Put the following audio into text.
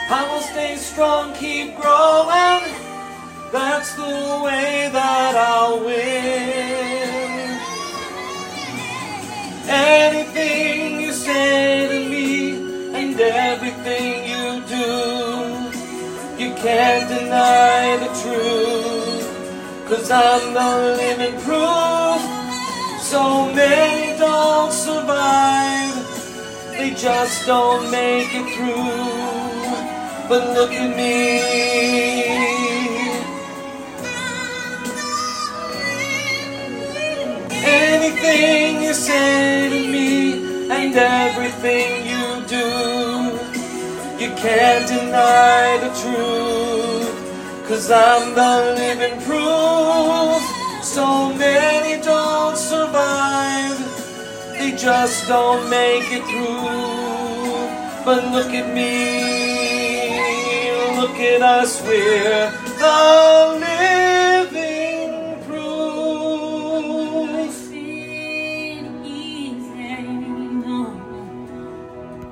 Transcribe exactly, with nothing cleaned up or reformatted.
I will stay strong, keep growing. That's the way that I'll win. Anything you say to me and everything you do, you can't deny the truth, 'cause I'm the living proof. So many don't survive, they just don't make it through. But look at me. Anything you say to me and everything you do, you can't deny the truth, 'cause I'm the living proof. So many don't survive, they just don't make it through. But look at me, look at us, we're the living